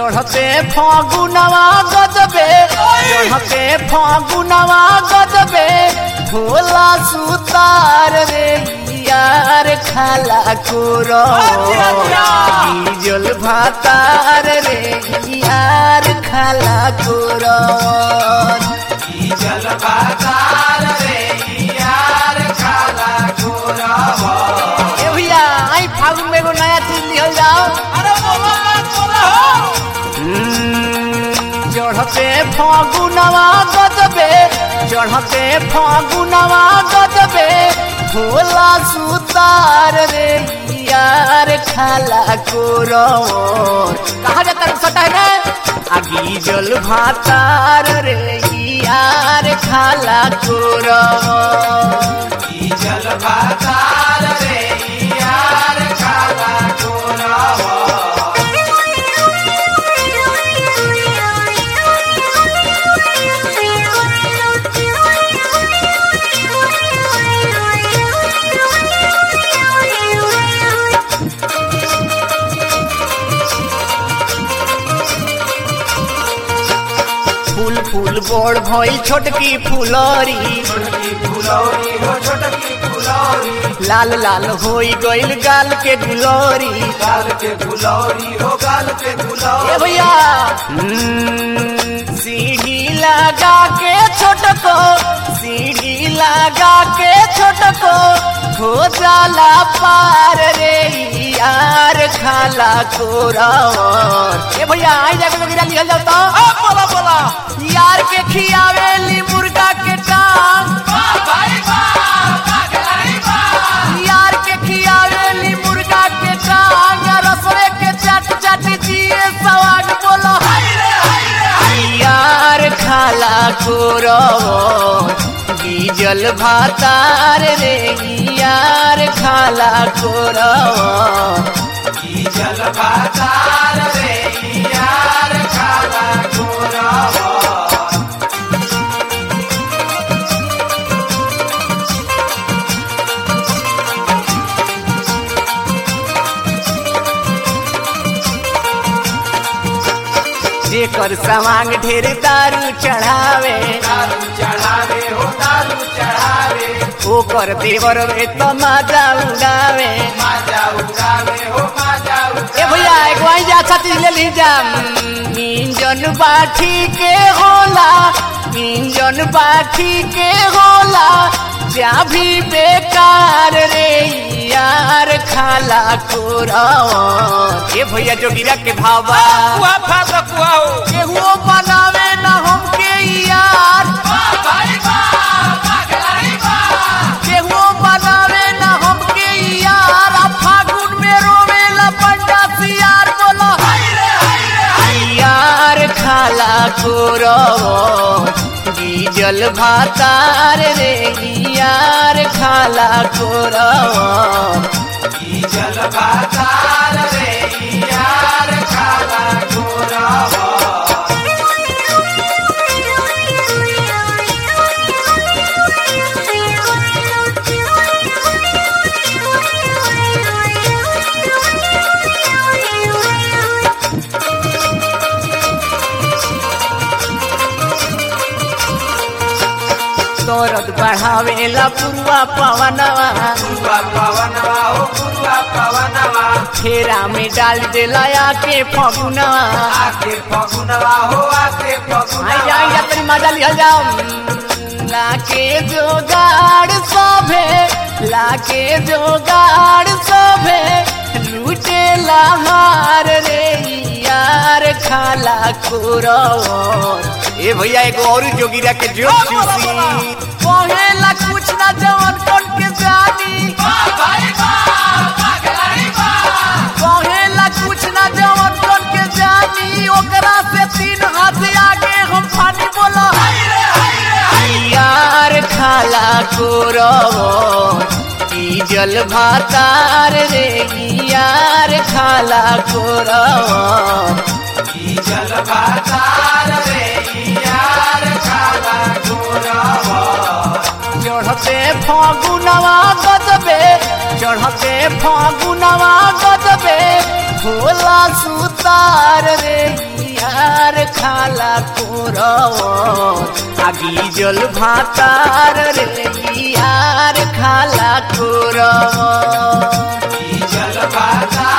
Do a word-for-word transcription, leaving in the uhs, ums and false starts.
चढ़ते फागुनवा गजबे चढ़ते फागुनवा गजबे भोला सुतार रे यार खाला कोरो जल भातार रे यार खाला कोरो जल भातार रे यार खाला कोरो। ए भैया आई फागुन में एगो नया चीज लिहल जाओ। अरे बोला बोला हो चढ़ते फागुनवा गजबे चढ़ते फागुनवा गजबे भोला सुतार रे यार खाला कोरो कहा जाता है सटा है आगी जल भातार रे यार खाला कोरो जल भातार रे यार खाला कोरो। फूल फूल बोड़ भइल छोटकी फुलौरी छोटकी फुलौरी हो छोटकी फुलौरी लाल लाल होई गइल गाल के गुलौरी गाल के फुलौरी हो गाल के फुलौरी। ए भैया सीढ़ी लगा के छोटको सीढ़ी लगा के छोटको हो जाला पार रे यार खाला कोरा। ए भैया आई जाके गिरा लिहल जाओ तो बोला बोला यार के खियावेली मुर्गा के टांग यार के खियावेली मुर्गा के टांग रसोड़े के चट चट जिए सवाग बोलो यार खाला कोरो डीजल भातार रे यार खाला कोरो जल भातार रे यार खाला कोरो। जेकर सवांग ढेर दारू चढ़ावे दारू चढ़ावे हो दारू चढ़ावे ओकर देवर वे तो माजा उड़ावे माजा उड़ावे हो माजा उड़ावे। ए भैया एक वही जा अच्छा चीज ले ली जा इंजन बाठी के होला इंजन बाठी के होला जा भी बेकार रे यार खाला कोरा। ए भैया जो गिरा के भावा कुआ फादा कुआ हो केहू बनावे ना हमके यार केहू बनावे ना हमके यार आ फागुन में रोवेला पंडा सियार बोलो यार खाला कोरो डीजल भातार रे यार खाला कोरो जल भातार रे यार खाला कोरो। दौरद बढ़ावेला पुरवा पवनवा पुरवा पवनवा हो पुरवा पवनवा फेरा में डाल देला आके फगुनवा आके फगुनवा हो आके आई फगुनवा। जाई जा तनी मजा लिहल जाओ लाके जोगाड़ सभे लाके जोगाड़ सभे लूटे लहार रे यार खाला कोरो। ए भैया एक और जोगिरा के जो चूसी कहेला कुछ ना जवन कौन के जानी कहेला कुछ ना जवन कौन के जानी ओकरा से तीन हाथ आगे हम पानी बोला यार खाला कोरो डीजल भातार रे यार खाला कोरो जल भातार रे यार खाला कोरो। चढ़ते फागुनवा गजबे चढ़ते फागुनवा गजबे भोला सुतार रे यार खाला कोरवा आगी जल भातार रे यार खाला कोरवा जल भाता